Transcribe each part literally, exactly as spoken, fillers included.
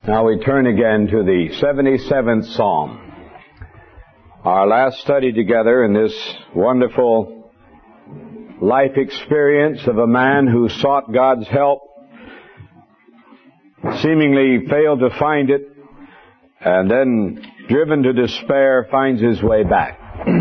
Now we turn again to the seventy-seventh Psalm. Our last study together in this wonderful life experience of a man who sought God's help, seemingly failed to find it, and then, driven to despair, finds his way back.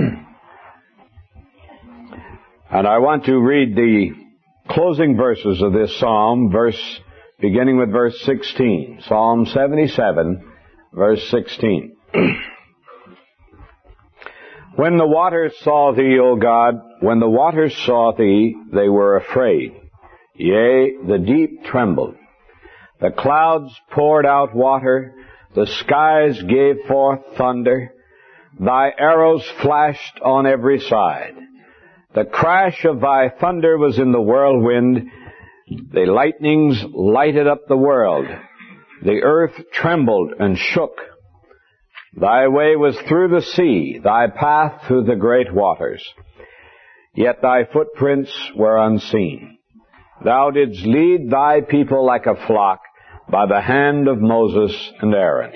And I want to read the closing verses of this psalm, verse beginning with verse sixteen. Psalm seventy-seven, verse sixteen. When the waters saw thee, O God, when the waters saw thee, they were afraid. Yea, the deep trembled. The clouds poured out water. The skies gave forth thunder. Thy arrows flashed on every side. The crash of thy thunder was in the whirlwind. The lightnings lighted up the world. The earth trembled and shook. Thy way was through the sea, thy path through the great waters. Yet thy footprints were unseen. Thou didst lead thy people like a flock by the hand of Moses and Aaron.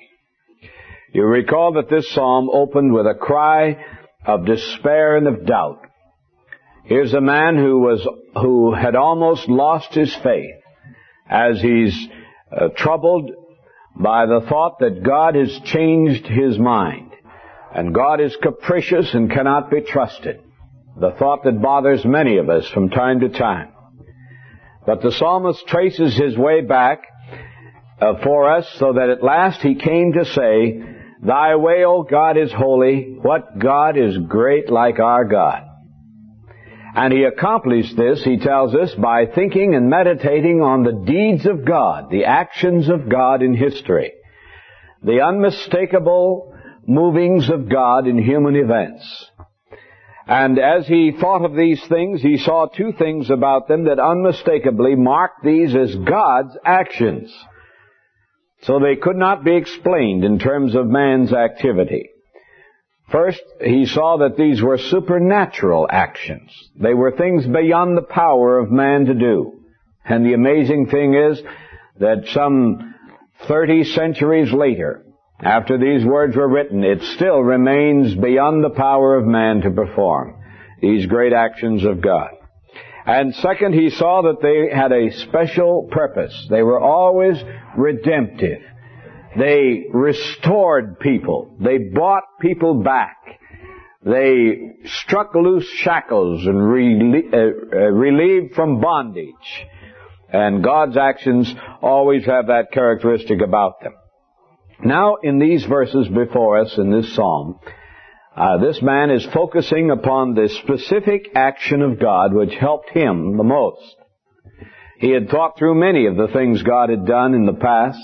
You recall that this psalm opened with a cry of despair and of doubt. Here's a man who was, who had almost lost his faith as he's uh, troubled by the thought that God has changed his mind and God is capricious and cannot be trusted. The thought that bothers many of us from time to time. But the psalmist traces his way back uh, for us so that at last he came to say, Thy way, O God, is holy. What God is great like our God? And he accomplished this, he tells us, by thinking and meditating on the deeds of God, the actions of God in history, the unmistakable movings of God in human events. And as he thought of these things, he saw two things about them that unmistakably marked these as God's actions. So they could not be explained in terms of man's activity. First, he saw that these were supernatural actions. They were things beyond the power of man to do. And the amazing thing is that some thirty centuries later, after these words were written, it still remains beyond the power of man to perform these great actions of God. And second, he saw that they had a special purpose. They were always redemptive. They restored people. They bought people back. They struck loose shackles and relie- uh, uh, relieved from bondage. And God's actions always have that characteristic about them. Now, in these verses before us in this psalm, uh, this man is focusing upon the specific action of God which helped him the most. He had thought through many of the things God had done in the past.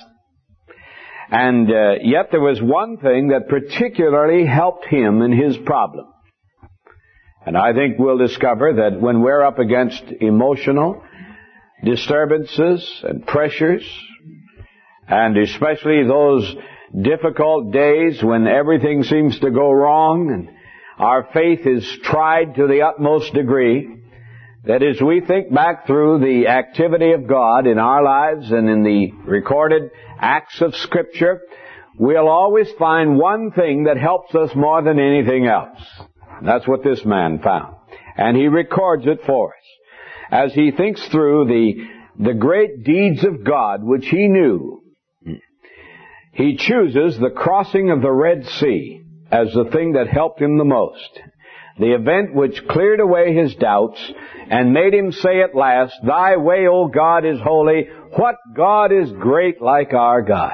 And uh, yet there was one thing that particularly helped him in his problem. And I think we'll discover that when we're up against emotional disturbances and pressures, and especially those difficult days when everything seems to go wrong and our faith is tried to the utmost degree, that as we think back through the activity of God in our lives and in the recorded acts of Scripture, we'll always find one thing that helps us more than anything else. That's what this man found. And he records it for us. As he thinks through the, the great deeds of God which he knew, he chooses the crossing of the Red Sea as the thing that helped him the most. The event which cleared away his doubts and made him say at last, Thy way, O God, is holy. What God is great like our God?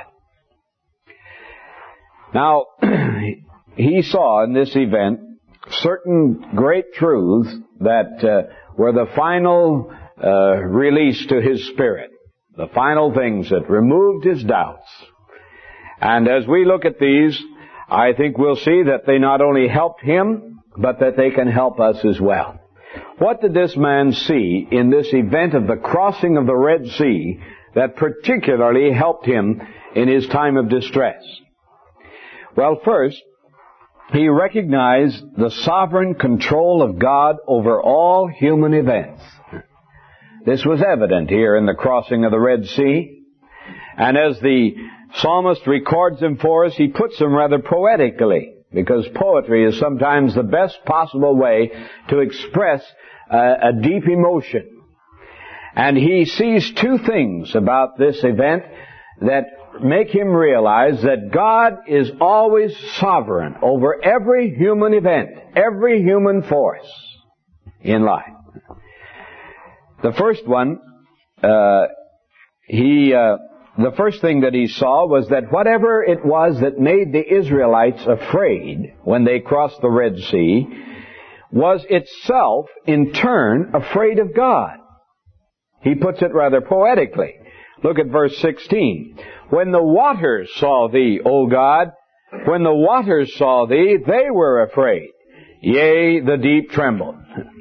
Now, he saw in this event certain great truths that uh, were the final uh, release to his spirit, the final things that removed his doubts. And as we look at these, I think we'll see that they not only helped him, but that they can help us as well. What did this man see in this event of the crossing of the Red Sea that particularly helped him in his time of distress? Well, first, he recognized the sovereign control of God over all human events. This was evident here in the crossing of the Red Sea. And as the Psalmist records them for us. He puts them rather poetically, because poetry is sometimes the best possible way to express uh, a deep emotion. And he sees two things about this event that make him realize that God is always sovereign over every human event, every human force in life. The first one, uh, he, uh, the first thing that he saw was that whatever it was that made the Israelites afraid when they crossed the Red Sea was itself, in turn, afraid of God. He puts it rather poetically. Look at verse sixteen. When the waters saw thee, O God, when the waters saw thee, they were afraid. Yea, the deep trembled.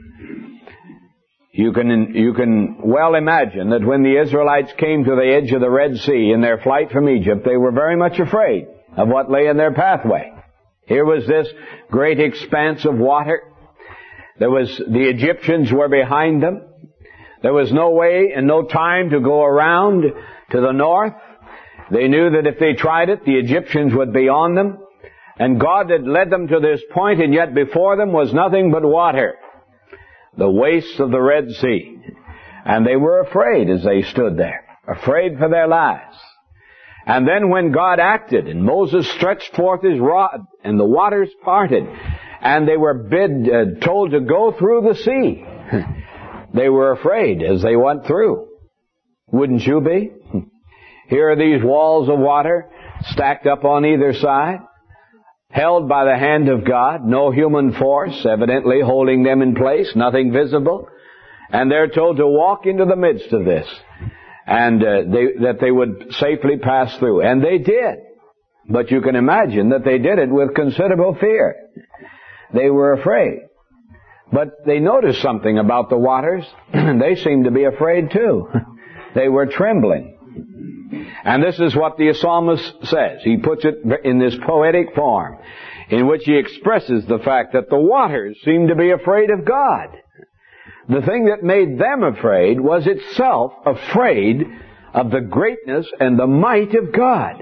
You can, you can well imagine that when the Israelites came to the edge of the Red Sea in their flight from Egypt, they were very much afraid of what lay in their pathway. Here was this great expanse of water. There was, the Egyptians were behind them. There was no way and no time to go around to the north. They knew that if they tried it, the Egyptians would be on them. And God had led them to this point, and yet before them was nothing but water. The wastes of the Red Sea. And they were afraid as they stood there, afraid for their lives. And then when God acted, and Moses stretched forth his rod, and the waters parted, and they were bid, uh, told to go through the sea, they were afraid as they went through. Wouldn't you be? Here are these walls of water stacked up on either side, held by the hand of God, no human force evidently holding them in place, nothing visible. And they're told to walk into the midst of this, and uh, they, that they would safely pass through. And they did. But you can imagine that they did it with considerable fear. They were afraid. But they noticed something about the waters. They seemed to be afraid too. They were trembling. And this is what the psalmist says. He puts it in this poetic form, in which he expresses the fact that the waters seemed to be afraid of God. The thing that made them afraid was itself afraid of the greatness and the might of God.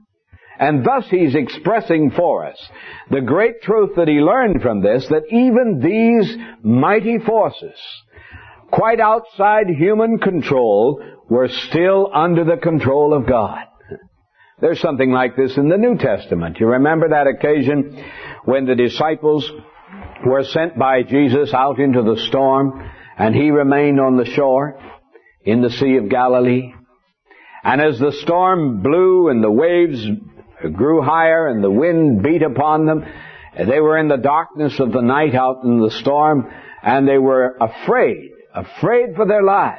And thus he's expressing for us the great truth that he learned from this, that even these mighty forces, quite outside human control, were still under the control of God. There's something like this in the New Testament. You remember that occasion when the disciples were sent by Jesus out into the storm, and he remained on the shore in the Sea of Galilee. And as the storm blew and the waves grew higher and the wind beat upon them, they were in the darkness of the night out in the storm, and they were afraid, afraid for their lives.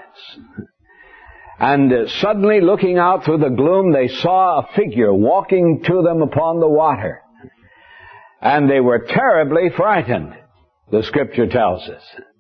And uh, suddenly, looking out through the gloom, they saw a figure walking to them upon the water. And they were terribly frightened, the Scripture tells us.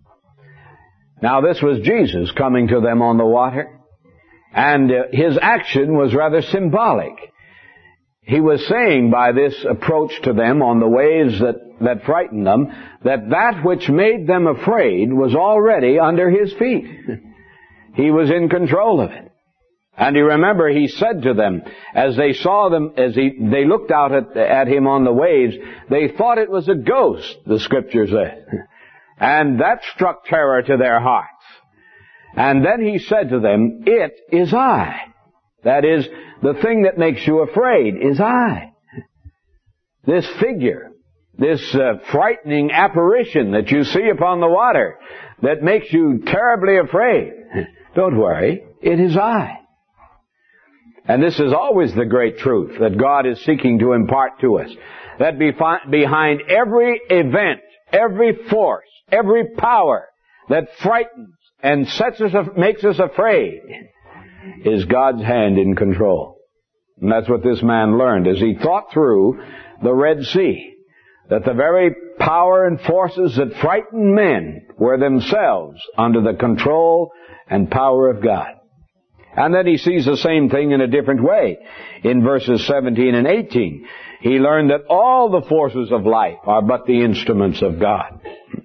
Now, this was Jesus coming to them on the water, and uh, his action was rather symbolic. He was saying by this approach to them on the waves that, that frightened them, that that which made them afraid was already under his feet. He was in control of it. And you remember, he said to them, as they saw them, as he, they looked out at, at him on the waves, they thought it was a ghost, the Scripture said. And that struck terror to their hearts. And then he said to them, "It is I." That is, the thing that makes you afraid is I. This figure, this uh, frightening apparition that you see upon the water that makes you terribly afraid, don't worry, it is I. And this is always the great truth that God is seeking to impart to us. That behind every event, every force, every power that frightens and sets us, makes us afraid, is God's hand in control. And that's what this man learned as he thought through the Red Sea. That the very power and forces that frighten men were themselves under the control and power of God. And then he sees the same thing in a different way. In verses seventeen and eighteen, he learned that all the forces of life are but the instruments of God.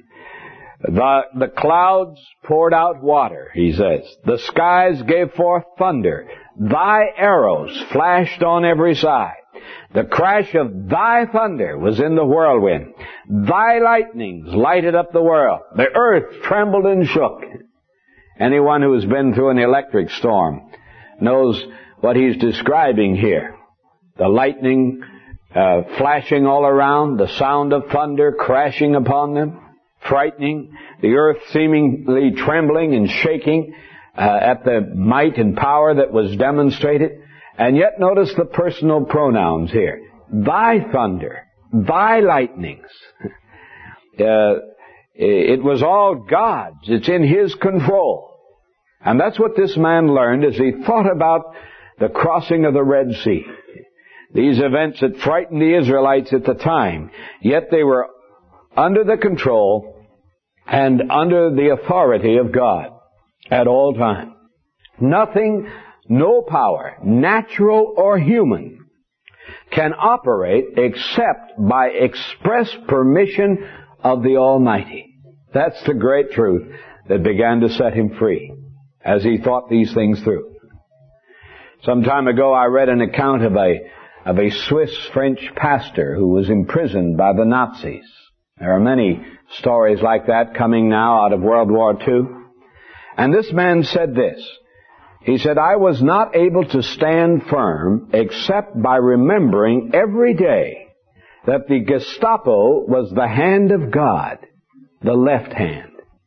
The, the clouds poured out water, he says. The skies gave forth thunder. thy arrows flashed on every side. The crash of thy thunder was in the whirlwind. Thy lightnings lighted up the world. The earth trembled and shook. Anyone who has been through an electric storm knows what he's describing here. The lightning uh, flashing all around, the sound of thunder crashing upon them, frightening, the earth seemingly trembling and shaking uh, at the might and power that was demonstrated. And yet notice the personal pronouns here. Thy thunder, thy lightnings. Uh, it was all God's. It's in His control. And that's what this man learned as he thought about the crossing of the Red Sea. These events that frightened the Israelites at the time, yet they were under the control and under the authority of God at all times. Nothing, no power, natural or human, can operate except by express permission of the Almighty. That's the great truth that began to set him free as he thought these things through. Some time ago I read an account of a of a Swiss-French pastor who was imprisoned by the Nazis. There are many stories like that coming now out of World War Two. And this man said this. He said, I was not able to stand firm except by remembering every day that the Gestapo was the hand of God, the left hand.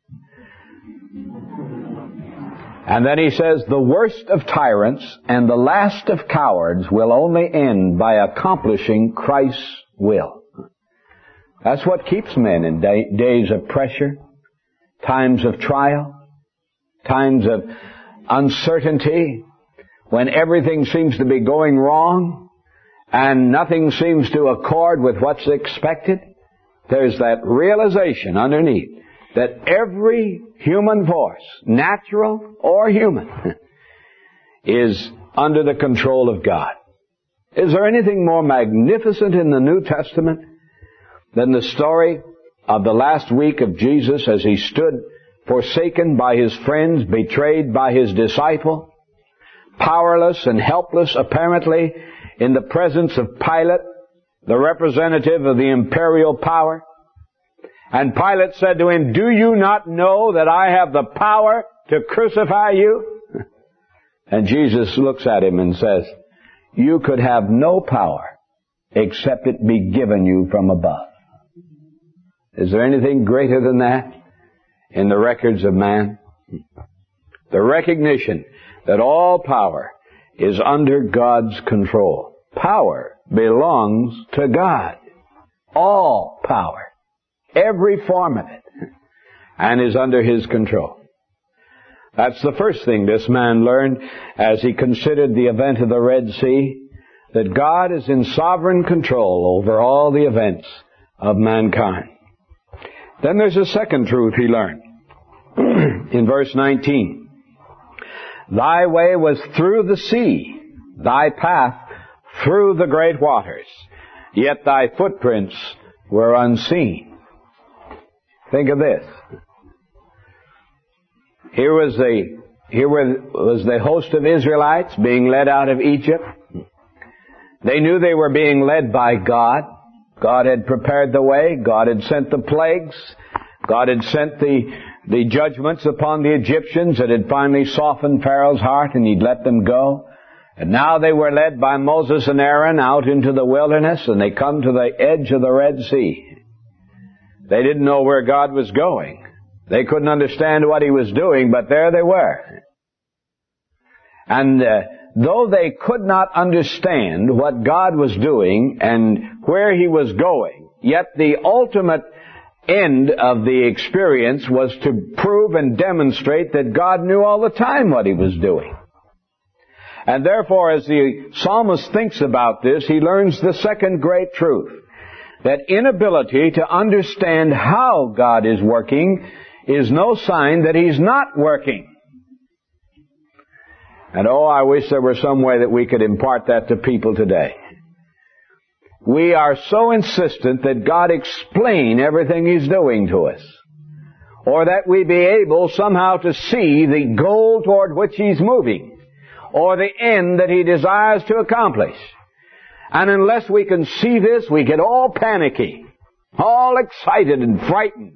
And then he says, the worst of tyrants and the last of cowards will only end by accomplishing Christ's will. That's what keeps men in day, days of pressure, times of trial, times of uncertainty, when everything seems to be going wrong and nothing seems to accord with what's expected. There's that realization underneath that every human force, natural or human, is under the control of God. Is there anything more magnificent in the New Testament than the story of the last week of Jesus as He stood forsaken by His friends, betrayed by His disciple, powerless and helpless apparently in the presence of Pilate, the representative of the imperial power? And Pilate said to him, do you not know that I have the power to crucify you? And Jesus looks at him and says, you could have no power except it be given you from above. Is there anything greater than that in the records of man? The recognition that all power is under God's control. Power belongs to God. All power. Every form of it. And is under His control. That's the first thing this man learned as he considered the event of the Red Sea, that God is in sovereign control over all the events of mankind. Then there's a second truth he learned. In verse nineteen. Thy way was through the sea, thy path through the great waters, yet thy footprints were unseen. Think of this. Here was the, here was the host of Israelites being led out of Egypt. They knew they were being led by God. God had prepared the way. God had sent the plagues. God had sent the, the judgments upon the Egyptians that had finally softened Pharaoh's heart and he'd let them go. And now they were led by Moses and Aaron out into the wilderness, and they come to the edge of the Red Sea. They didn't know where God was going. They couldn't understand what He was doing, but there they were. And uh, though they could not understand what God was doing and where He was going, yet the ultimate end of the experience was to prove and demonstrate that God knew all the time what He was doing. And therefore, as the psalmist thinks about this, he learns the second great truth. That inability to understand how God is working is no sign that He's not working. And oh, I wish there were some way that we could impart that to people today. We are so insistent that God explain everything He's doing to us, or that we be able somehow to see the goal toward which He's moving, or the end that He desires to accomplish. And unless we can see this, we get all panicky, all excited and frightened.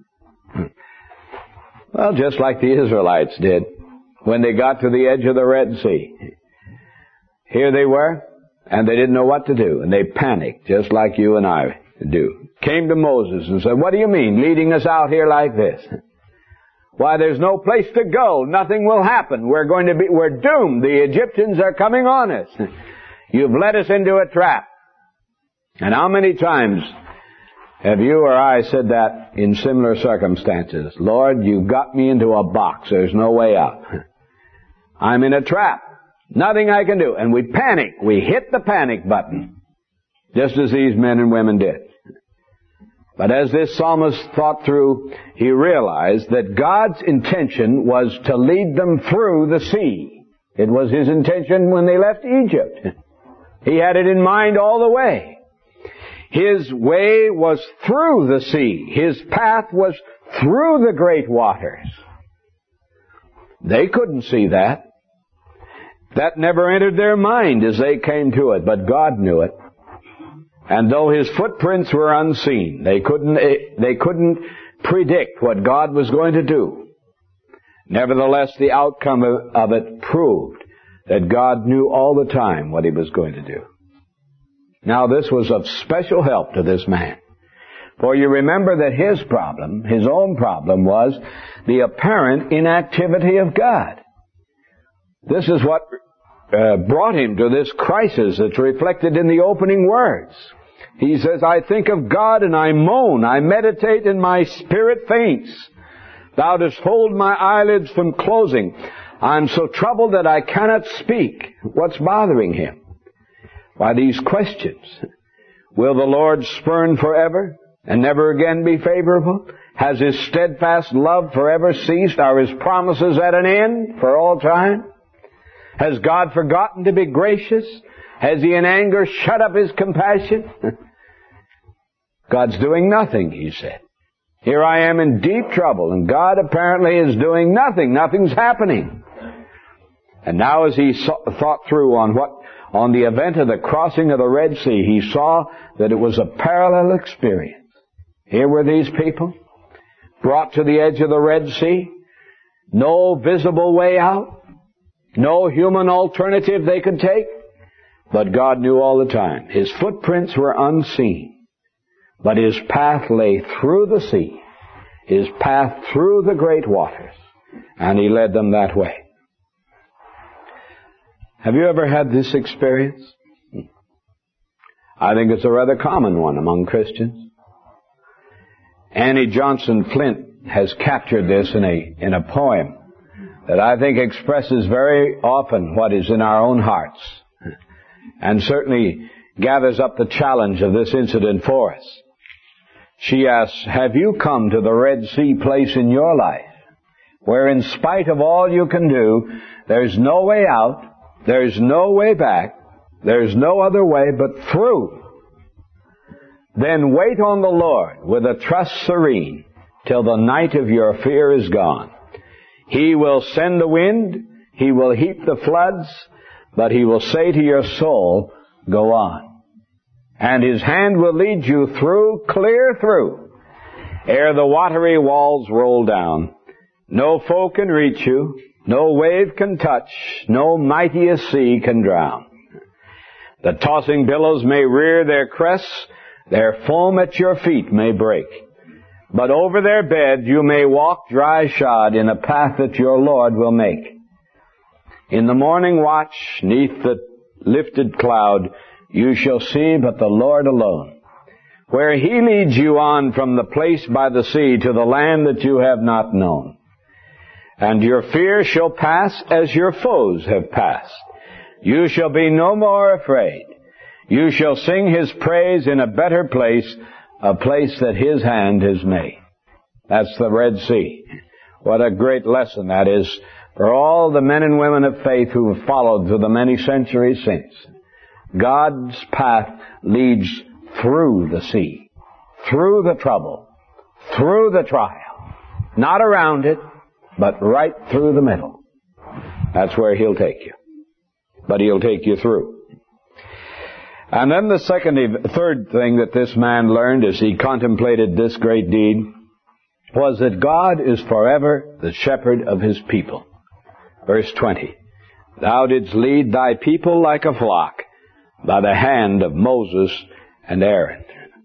Well, just like the Israelites did when they got to the edge of the Red Sea. Here they were, and they didn't know what to do, and they panicked, just like you and I do. Came to Moses and said, "What do you mean, leading us out here like this? Why, there's no place to go. Nothing will happen. We're going to be, we're doomed. The Egyptians are coming on us. You've led us into a trap." And how many times have you or I said that in similar circumstances? "Lord, you've got me into a box. There's no way out. I'm in a trap. Nothing I can do." And we panic. We hit the panic button, just as these men and women did. But as this psalmist thought through, he realized that God's intention was to lead them through the sea. It was His intention when they left Egypt. He had it in mind all the way. His way was through the sea. His path was through the great waters. They couldn't see that. That never entered their mind as they came to it, but God knew it. And though His footprints were unseen, they couldn't, they couldn't predict what God was going to do. Nevertheless, the outcome of it proved that God knew all the time what He was going to do. Now, this was of special help to this man. For you remember that his problem, his own problem, was the apparent inactivity of God. This is what uh, brought him to this crisis that's reflected in the opening words. He says, "I think of God and I moan. I meditate and my spirit faints. Thou dost hold my eyelids from closing. I'm so troubled that I cannot speak." What's bothering him? Why, these questions. Will the Lord spurn forever and never again be favorable? Has His steadfast love forever ceased? Are His promises at an end for all time? Has God forgotten to be gracious? Has He in anger shut up His compassion? God's doing nothing, he said. Here I am in deep trouble, and God apparently is doing nothing. Nothing's happening. And now as he saw, thought through on what, on the event of the crossing of the Red Sea, he saw that it was a parallel experience. Here were these people, brought to the edge of the Red Sea, no visible way out, no human alternative they could take, but God knew all the time. His footprints were unseen, but His path lay through the sea, His path through the great waters, and He led them that way. Have you ever had this experience? I think it's a rather common one among Christians. Annie Johnson Flint has captured this in a, in a poem that I think expresses very often what is in our own hearts, and certainly gathers up the challenge of this incident for us. She asks, "Have you come to the Red Sea place in your life where in spite of all you can do, there's no way out, there's no way back, there's no other way but through? Then wait on the Lord with a trust serene till the night of your fear is gone. He will send the wind, He will heap the floods, but He will say to your soul, go on. And His hand will lead you through, clear through, ere the watery walls roll down. No foe can reach you, no wave can touch, no mightiest sea can drown. The tossing billows may rear their crests, their foam at your feet may break. But over their bed you may walk dry shod in a path that your Lord will make. In the morning watch, neath the lifted cloud, you shall see but the Lord alone, where He leads you on from the place by the sea to the land that you have not known. And your fear shall pass as your foes have passed. You shall be no more afraid. You shall sing His praise in a better place, a place that His hand has made. That's the Red Sea. What a great lesson that is for all the men and women of faith who have followed through the many centuries since. God's path leads through the sea, through the trouble, through the trial. Not around it, but right through the middle. That's where He'll take you. but He'll take you through. And then the second, third thing that this man learned as he contemplated this great deed was that God is forever the shepherd of His people. Verse twenty, Thou didst lead Thy people like a flock by the hand of Moses and Aaron.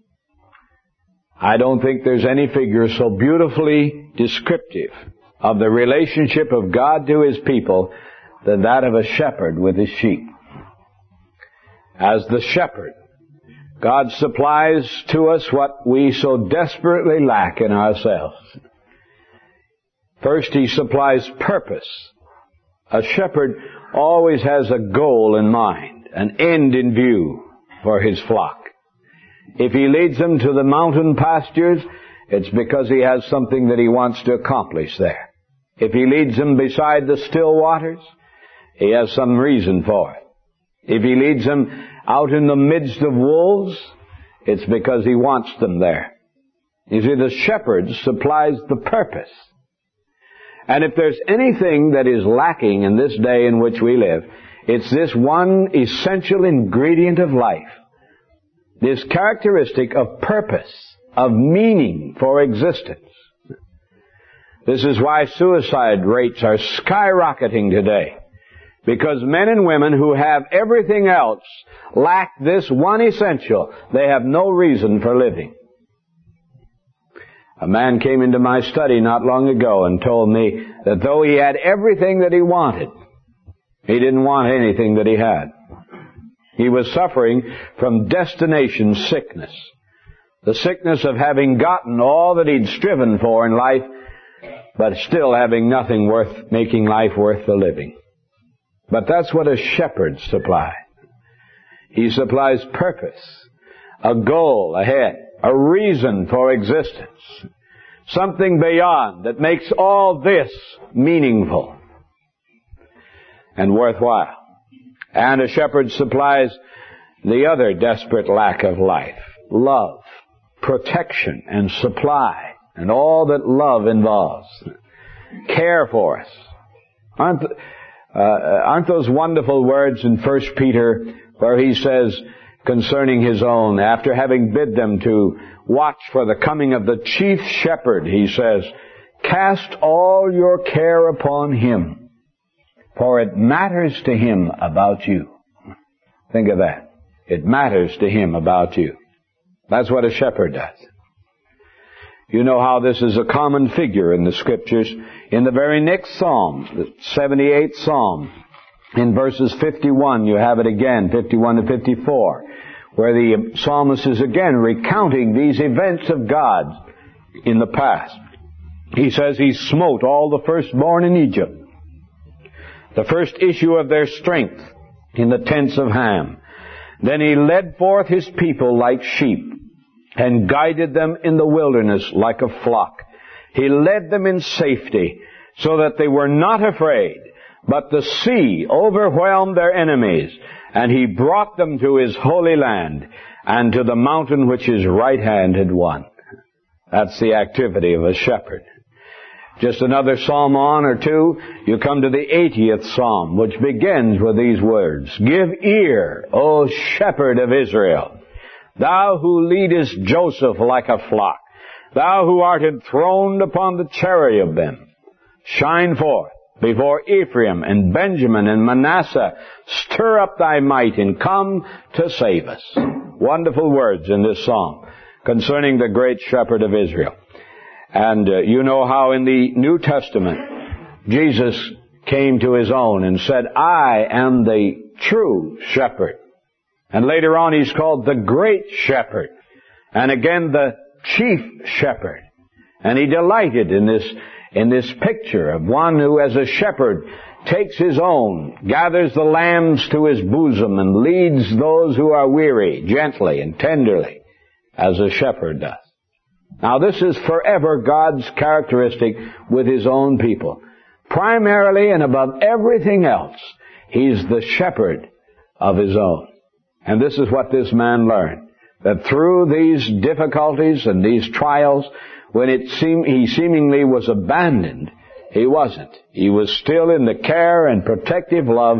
I don't think there's any figure so beautifully descriptive of the relationship of God to His people than that of a shepherd with his sheep. As the shepherd, God supplies to us what we so desperately lack in ourselves. First, He supplies purpose. A shepherd always has a goal in mind, an end in view for his flock. If he leads them to the mountain pastures, it's because he has something that he wants to accomplish there. If he leads them beside the still waters, he has some reason for it. If he leads them out in the midst of wolves, it's because he wants them there. You see, the shepherd supplies the purpose. And if there's anything that is lacking in this day in which we live, it's this one essential ingredient of life. This characteristic of purpose, of meaning for existence. This is why suicide rates are skyrocketing today. Because men and women who have everything else lack this one essential. They have no reason for living. A man came into my study not long ago and told me that though he had everything that he wanted, he didn't want anything that he had. He was suffering from destination sickness. The sickness of having gotten all that he'd striven for in life, but still having nothing worth making life worth the living. But that's what a shepherd supplies. He supplies purpose, a goal ahead, a reason for existence, something beyond that makes all this meaningful and worthwhile. And a shepherd supplies the other desperate lack of life, love, protection, and supply, and all that love involves. Care for us. Aren't, uh, aren't those wonderful words in First Peter where he says concerning his own, after having bid them to watch for the coming of the chief shepherd, he says, cast all your care upon Him, for it matters to Him about you. Think of that. It matters to Him about you. That's what a shepherd does. You know how this is a common figure in the Scriptures. In the very next Psalm, the seventy-eighth Psalm, in verses fifty-one, you have it again, fifty-one to fifty-four, where the psalmist is again recounting these events of God in the past. He says He smote all the firstborn in Egypt, the first issue of their strength in the tents of Ham. Then He led forth His people like sheep, and guided them in the wilderness like a flock. He led them in safety, so that they were not afraid. But the sea overwhelmed their enemies, and He brought them to His holy land, and to the mountain which His right hand had won. That's the activity of a shepherd. Just another psalm on or two, you come to the eightieth Psalm, which begins with these words, Give ear, O shepherd of Israel, thou who leadest Joseph like a flock, thou who art enthroned upon the cherubim, shine forth before Ephraim and Benjamin and Manasseh, stir up thy might and come to save us. Wonderful words in this psalm concerning the great shepherd of Israel. And uh, you know how in the New Testament, Jesus came to His own and said, I am the true shepherd. And later on He's called the great shepherd. And again the chief shepherd. And He delighted in this, in this picture of one who as a shepherd takes his own, gathers the lambs to his bosom, and leads those who are weary gently and tenderly, as a shepherd does. Now this is forever God's characteristic with His own people. Primarily and above everything else, He's the shepherd of His own. And this is what this man learned, that through these difficulties and these trials, when it seemed he seemingly was abandoned, he wasn't. He was still in the care and protective love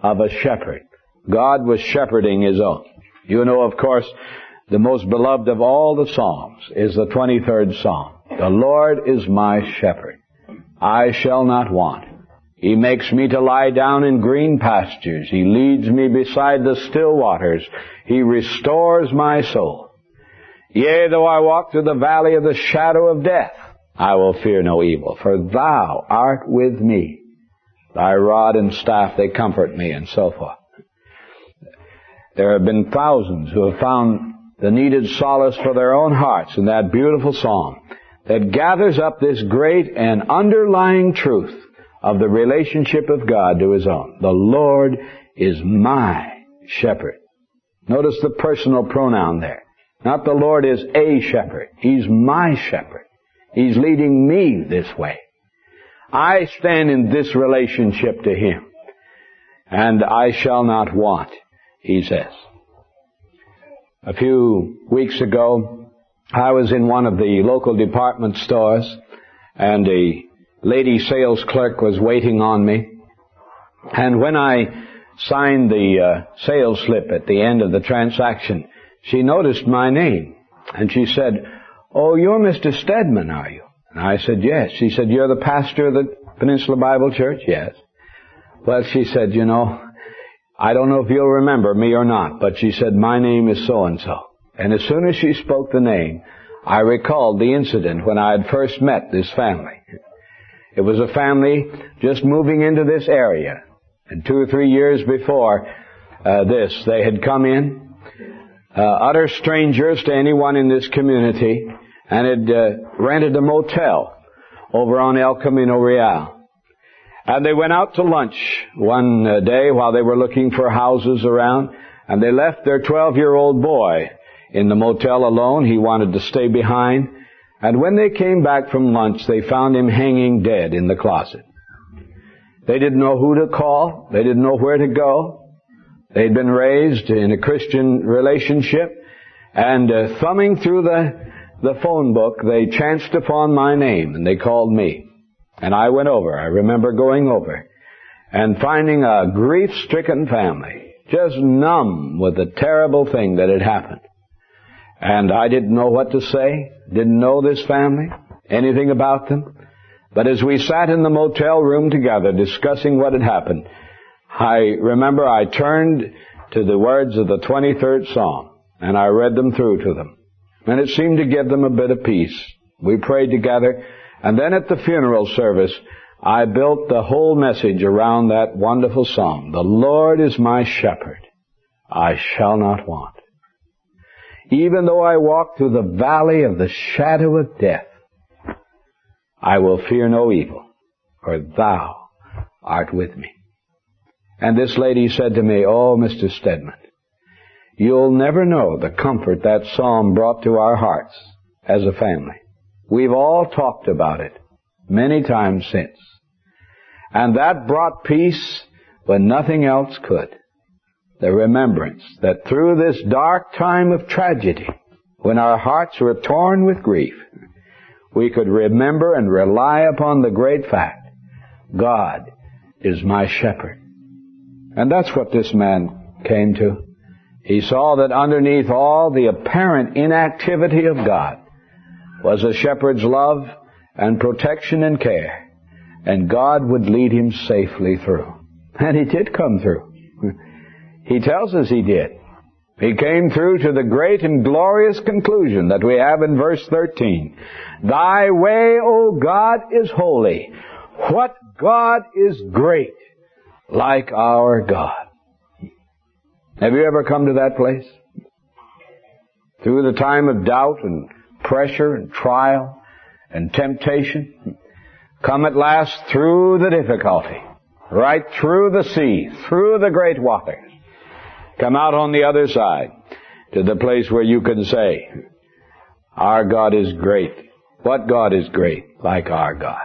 of a shepherd. God was shepherding His own. You know, of course, the most beloved of all the Psalms is the twenty-third Psalm. The Lord is my shepherd. I shall not want. He makes me to lie down in green pastures. He leads me beside the still waters. He restores my soul. Yea, though I walk through the valley of the shadow of death, I will fear no evil, for Thou art with me. Thy rod and staff, they comfort me, and so forth. There have been thousands who have found the needed solace for their own hearts in that beautiful psalm that gathers up this great and underlying truth of the relationship of God to His own. The Lord is my shepherd. Notice the personal pronoun there. Not the Lord is a shepherd. He's my shepherd. He's leading me this way. I stand in this relationship to Him, and I shall not want, He says. A few weeks ago, I was in one of the local department stores, and a lady sales clerk was waiting on me. And when I signed the uh, sales slip at the end of the transaction, she noticed my name, and she said, "Oh, you're Mister Stedman, are you?" And I said, "Yes." She said, "You're the pastor of the Peninsula Bible Church?" "Yes." Well, she said, "You know, I don't know if you'll remember me or not," but she said, "My name is so-and-so." And as soon as she spoke the name, I recalled the incident when I had first met this family. It was a family just moving into this area. And two or three years before uh, this, they had come in, uh, utter strangers to anyone in this community, and had uh, rented a motel over on El Camino Real. And they went out to lunch one uh, day while they were looking for houses around, and they left their twelve-year-old boy in the motel alone. He wanted to stay behind. And when they came back from lunch, they found him hanging dead in the closet. They didn't know who to call. They didn't know where to go. They'd been raised in a Christian relationship, and uh, thumbing through the, the phone book, they chanced upon my name, and they called me. And I went over. I remember going over and finding a grief-stricken family, just numb with the terrible thing that had happened. And I didn't know what to say, didn't know this family, anything about them. But as we sat in the motel room together discussing what had happened, I remember I turned to the words of the twenty-third Psalm, and I read them through to them. And it seemed to give them a bit of peace. We prayed together, and then at the funeral service, I built the whole message around that wonderful psalm. The Lord is my shepherd. I shall not want. Even though I walk through the valley of the shadow of death, I will fear no evil, for Thou art with me. And this lady said to me, "Oh, Mister Stedman, you'll never know the comfort that psalm brought to our hearts as a family. We've all talked about it many times since. And that brought peace when nothing else could. The remembrance that through this dark time of tragedy, when our hearts were torn with grief, we could remember and rely upon the great fact, God is my shepherd." And that's what this man came to. He saw that underneath all the apparent inactivity of God was a shepherd's love and protection and care, and God would lead him safely through. And He did come through. He tells us He did. He came through to the great and glorious conclusion that we have in verse thirteen. Thy way, O God, is holy. What God is great like our God? Have you ever come to that place? Through the time of doubt and pressure and trial and temptation, come at last through the difficulty, right through the sea, through the great waters. Come out on the other side to the place where you can say, our God is great. What God is great like our God?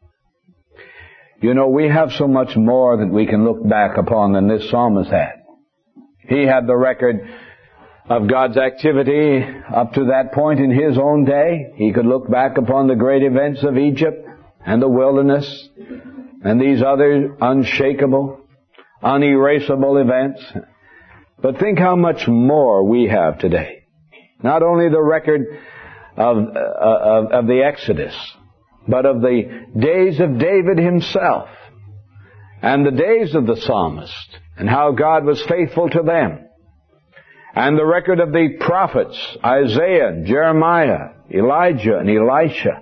You know, we have so much more that we can look back upon than this psalmist had. He had the record of God's activity up to that point in his own day. He could look back upon the great events of Egypt and the wilderness and these other unshakable, unerasable events. But think how much more we have today. Not only the record of, uh, of, of the Exodus, but of the days of David himself, and the days of the psalmist, and how God was faithful to them. And the record of the prophets, Isaiah, Jeremiah, Elijah, and Elisha.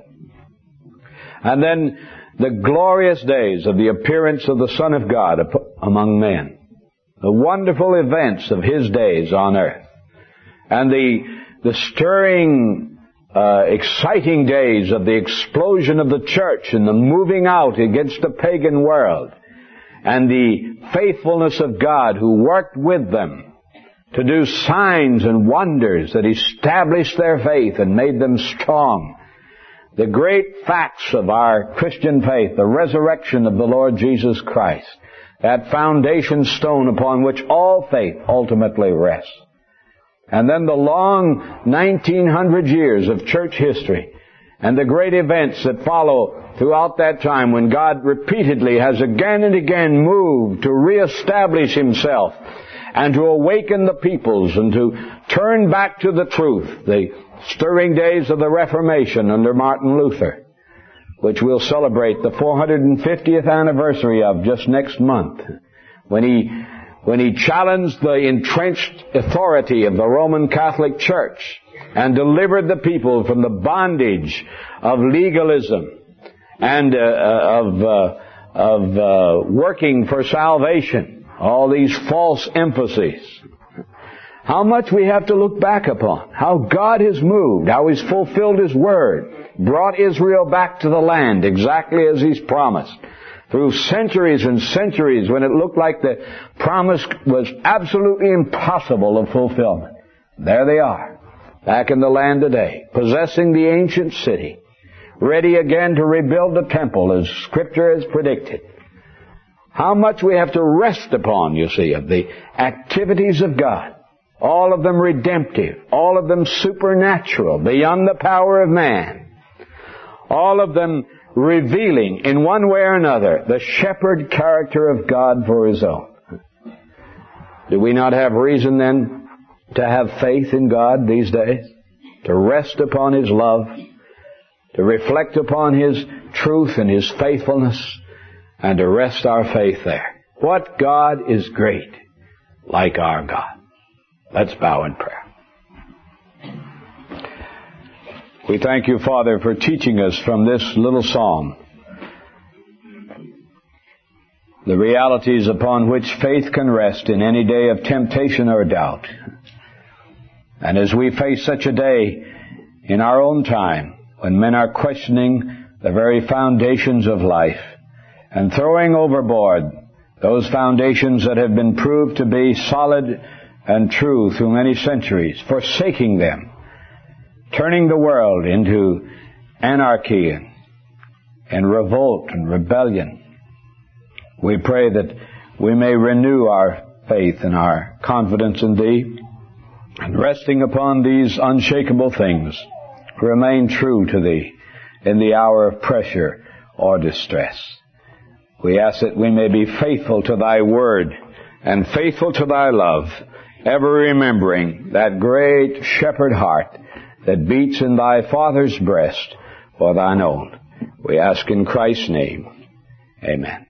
And then the glorious days of the appearance of the Son of God among men. The wonderful events of His days on earth. And the, the stirring, uh, exciting days of the explosion of the church and the moving out against the pagan world. And the faithfulness of God who worked with them to do signs and wonders that established their faith and made them strong. The great facts of our Christian faith, the resurrection of the Lord Jesus Christ, that foundation stone upon which all faith ultimately rests. And then the long nineteen hundred years of church history and the great events that follow throughout that time when God repeatedly has again and again moved to reestablish Himself and to awaken the peoples and to turn back to the truth. The stirring days of the Reformation under Martin Luther, which we'll celebrate the four hundred fiftieth anniversary of just next month, when he, when he challenged the entrenched authority of the Roman Catholic Church and delivered the people from the bondage of legalism and uh, of, uh, of uh, working for salvation, all these false emphases. How much we have to look back upon. How God has moved. How He's fulfilled His Word. Brought Israel back to the land exactly as He's promised. Through centuries and centuries when it looked like the promise was absolutely impossible of fulfillment. There they are. Back in the land today. Possessing the ancient city. Ready again to rebuild the temple as Scripture has predicted. How much we have to rest upon, you see, of the activities of God. All of them redemptive. All of them supernatural, beyond the power of man. All of them revealing, in one way or another, the shepherd character of God for His own. Do we not have reason then to have faith in God these days? To rest upon His love, to reflect upon His truth and His faithfulness, and to rest our faith there. What God is great like our God? Let's bow in prayer. We thank You, Father, for teaching us from this little psalm the realities upon which faith can rest in any day of temptation or doubt. And as we face such a day in our own time, when men are questioning the very foundations of life and throwing overboard those foundations that have been proved to be solid and true through many centuries, forsaking them, turning the world into anarchy and, and revolt and rebellion. We pray that we may renew our faith and our confidence in Thee, and resting upon these unshakable things, remain true to Thee in the hour of pressure or distress. We ask that we may be faithful to Thy Word and faithful to Thy love, ever remembering that great shepherd heart that beats in Thy Father's breast for Thine own. We ask in Christ's name. Amen.